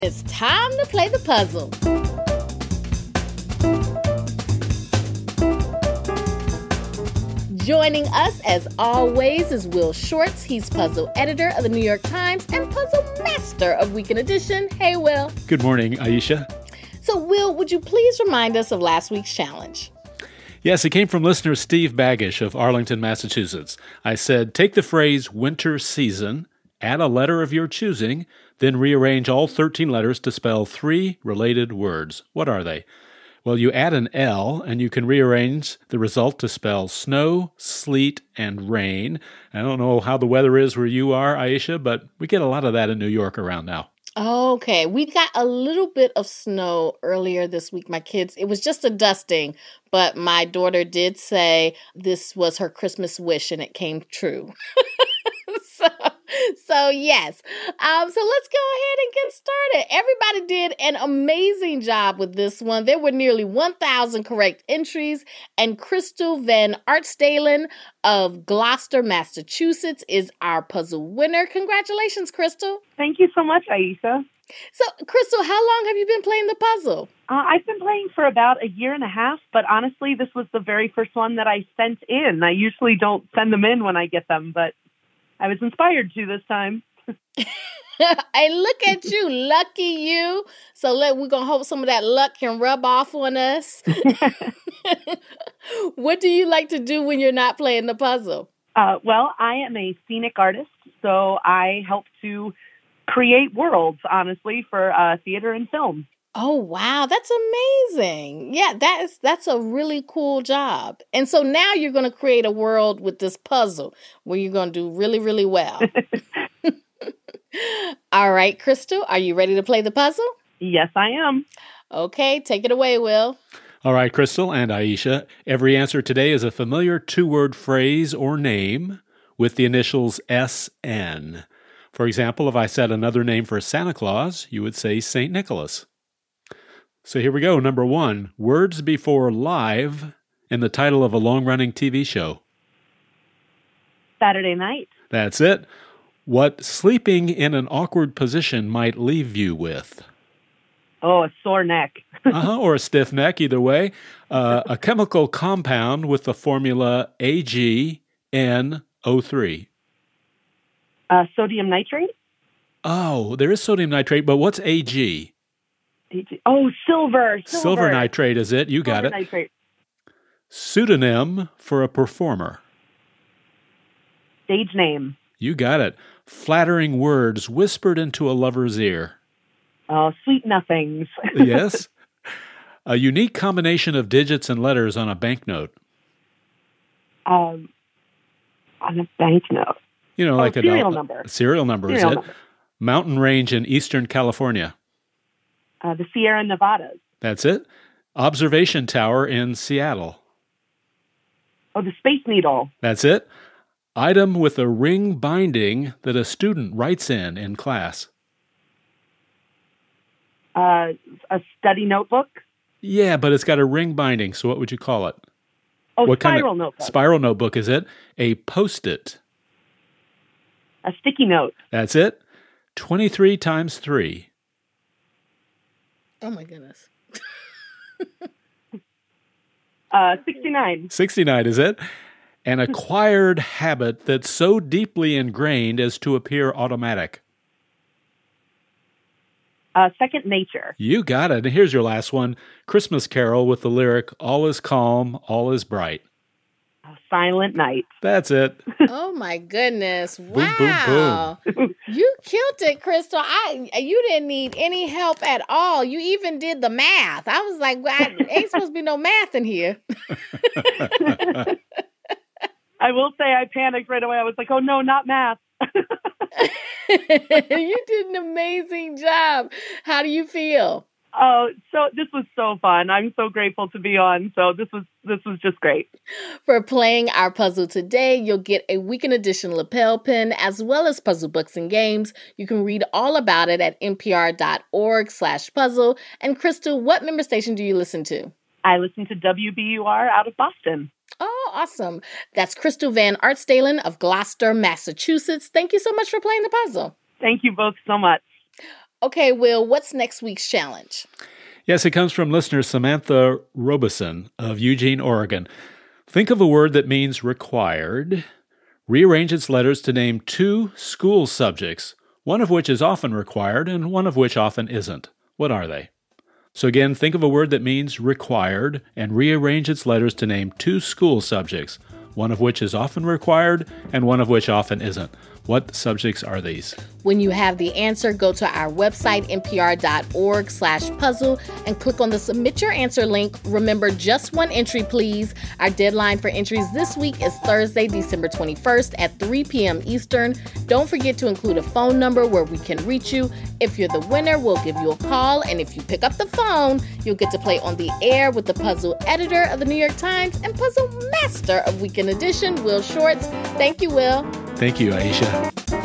It's time to play the puzzle. Joining us, as always, is Will Shortz. He's puzzle editor of the New York Times and puzzle master of Weekend Edition. Hey, Will. Good morning, Aisha. So, Will, would you please remind us of last week's challenge? Yes, it came from listener Steve Baggish of Arlington, Massachusetts. I said, take the phrase winter season, add a letter of your choosing, then rearrange all 13 letters to spell 3 related words. What are they? Well, you add an L, and you can rearrange the result to spell snow, sleet, and rain. I don't know how the weather is where you are, Aisha, but we get a lot of that in New York around now. Okay, we got a little bit of snow earlier this week. My kids, it was just a dusting, but my daughter did say this was her Christmas wish, and it came true. So yes. So let's go ahead and get started. Everybody did an amazing job with this one. There were nearly 1,000 correct entries, and Crystal Van Artstalen of Gloucester, Massachusetts is our puzzle winner. Congratulations, Crystal. Thank you so much, Aisha. So, Crystal, how long have you been playing the puzzle? I've been playing for about a year and a half, but honestly, this was the very first one that I sent in. I usually don't send them in when I get them, but I was inspired to this time. Hey, look at you. Lucky you. So we're going to hope some of that luck can rub off on us. What do you like to do when you're not playing the puzzle? Well, I am a scenic artist, so I help to create worlds, honestly, for theater and film. Oh, wow. That's amazing. Yeah, that's a really cool job. And so now you're going to create a world with this puzzle where you're going to do really, really well. All right, Crystal, are you ready to play the puzzle? Yes, I am. Okay, take it away, Will. All right, Crystal and Aisha, every answer today is a familiar two-word phrase or name with the initials SN. For example, if I said another name for Santa Claus, you would say St. Nicholas. So here we go. Number 1, words before live in the title of a long-running TV show. Saturday night. That's it. What sleeping in an awkward position might leave you with. Oh, a sore neck. Or a stiff neck, either way. A chemical compound with the formula AgNO3. Sodium nitrate? Oh, there is sodium nitrate, but what's Ag? Oh, silver. Silver nitrate is it. You got it. Nitrate. Pseudonym for a performer. Stage name. You got it. Flattering words whispered into a lover's ear. Oh, sweet nothings. Yes. A unique combination of digits and letters on a banknote. On a banknote. You know, like serial number. Serial number, is it? Mountain range in Eastern California. The Sierra Nevadas. That's it. Observation tower in Seattle. Oh, the Space Needle. That's it. Item with a ring binding that a student writes in class. A study notebook. Yeah, but it's got a ring binding, so what would you call it? Oh, what spiral notebook. Spiral notebook, is it? A Post-it. A sticky note. That's it. 23 times 3. Oh, my goodness. 69. 69, is it? An acquired habit that's so deeply ingrained as to appear automatic. Second nature. You got it. And here's your last one. Christmas Carol with the lyric, all is calm, all is bright. Silent night. That's it. Oh, my goodness. Boom, Wow. boom, boom. You killed it, Crystal. You didn't need any help at all. You even did the math. I was like, ain't supposed to be no math in here. I will say I panicked right away. I was like, oh, no, not math. You did an amazing job. How do you feel? Oh, so this was so fun. I'm so grateful to be on. So this was just great. For playing our puzzle today, you'll get a Weekend Edition lapel pin as well as puzzle books and games. You can read all about it at npr.org/puzzle. And Crystal, what member station do you listen to? I listen to WBUR out of Boston. Oh, awesome. That's Crystal Van Artstalen of Gloucester, Massachusetts. Thank you so much for playing the puzzle. Thank you both so much. Okay, Will, what's next week's challenge? Yes, it comes from listener Samantha Robeson of Eugene, Oregon. Think of a word that means required. Rearrange its letters to name 2 school subjects, one of which is often required and one of which often isn't. What are they? So again, think of a word that means required and rearrange its letters to name 2 school subjects, one of which is often required and one of which often isn't. What subjects are these? When you have the answer, go to our website, npr.org/puzzle, and click on the Submit Your Answer link. Remember, just 1 entry, please. Our deadline for entries this week is Thursday, December 21st at 3 p.m. Eastern. Don't forget to include a phone number where we can reach you. If you're the winner, we'll give you a call, and if you pick up the phone, you'll get to play on the air with the puzzle editor of the New York Times and puzzle master of Weekend Edition, Will Shortz. Thank you, Will. Thank you, Aisha.